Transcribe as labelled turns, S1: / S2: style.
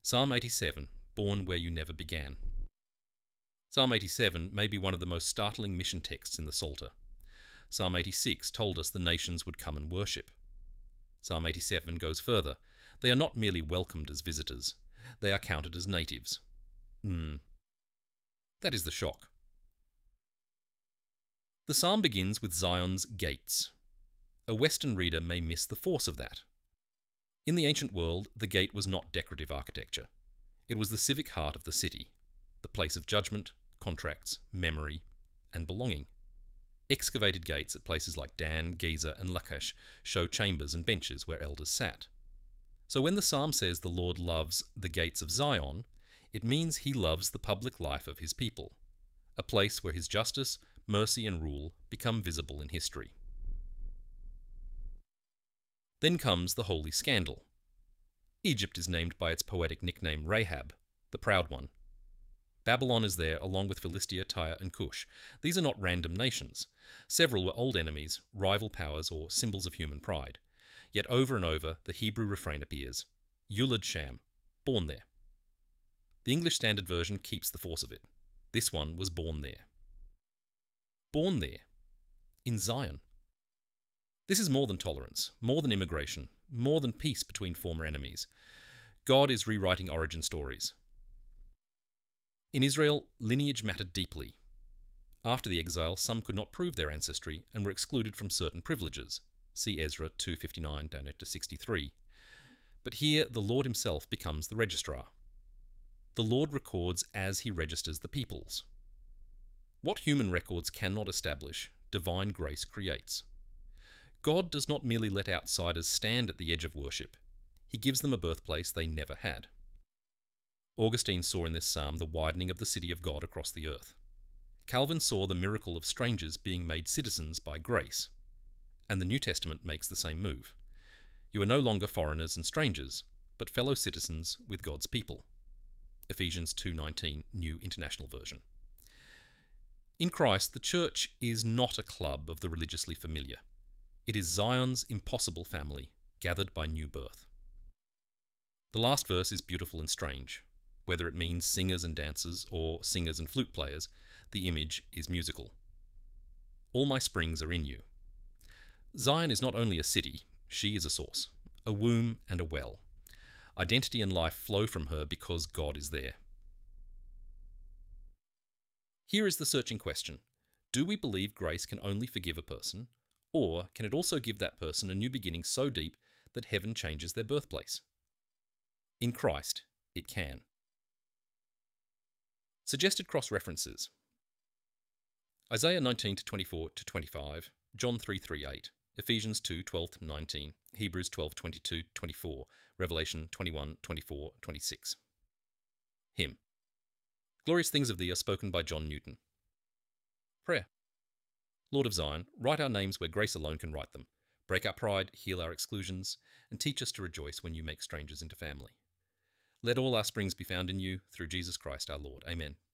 S1: Psalm 87, Born Where You Never Began. Psalm 87 may be one of the most startling mission texts in the Psalter. Psalm 86 told us the nations would come and worship. Psalm 87 goes further. They are not merely welcomed as visitors, they are counted as natives. That is the shock. The psalm begins with Zion's gates. A Western reader may miss the force of that. In the ancient world, the gate was not decorative architecture. It was the civic heart of the city, the place of judgment, contracts, memory, and belonging. Excavated gates at places like Dan, Giza, and Lachish show chambers and benches where elders sat. So when the psalm says the Lord loves the gates of Zion, it means he loves the public life of his people, a place where his justice, mercy, and rule become visible in history. Then comes the holy scandal. Egypt is named by its poetic nickname Rahab, the proud one. Babylon is there along with Philistia, Tyre, and Cush. These are not random nations. Several were old enemies, rival powers, or symbols of human pride. Yet over and over, the Hebrew refrain appears, Yulad Sham, born there. The English Standard Version keeps the force of it. This one was born there. Born there. In Zion. This is more than tolerance, more than immigration, more than peace between former enemies. God is rewriting origin stories. In Israel, lineage mattered deeply. After the exile, some could not prove their ancestry and were excluded from certain privileges. See Ezra 2:59 down to 63. But here, the Lord himself becomes the registrar. The Lord records as he registers the peoples. What human records cannot establish, divine grace creates. God does not merely let outsiders stand at the edge of worship. He gives them a birthplace they never had. Augustine saw in this psalm the widening of the city of God across the earth. Calvin saw the miracle of strangers being made citizens by grace. And the New Testament makes the same move. You are no longer foreigners and strangers, but fellow citizens with God's people. Ephesians 2:19, New International Version. In Christ, the church is not a club of the religiously familiar. It is Zion's impossible family, gathered by new birth. The last verse is beautiful and strange. Whether it means singers and dancers or singers and flute players, the image is musical. All my springs are in you. Zion is not only a city, she is a source, a womb and a well. Identity and life flow from her because God is there. Here is the searching question. Do we believe grace can only forgive a person, or can it also give that person a new beginning so deep that heaven changes their birthplace? In Christ, it can. Suggested cross-references. Isaiah 19:24-25, John 3:3-8, Ephesians 2:12-19, Hebrews 12:22-24, Revelation 21:24-26. Hymn. Glorious things of thee are spoken by John Newton. Prayer. Lord of Zion, write our names where grace alone can write them. Break our pride, heal our exclusions, and teach us to rejoice when you make strangers into family. Let all our springs be found in you, through Jesus Christ our Lord. Amen.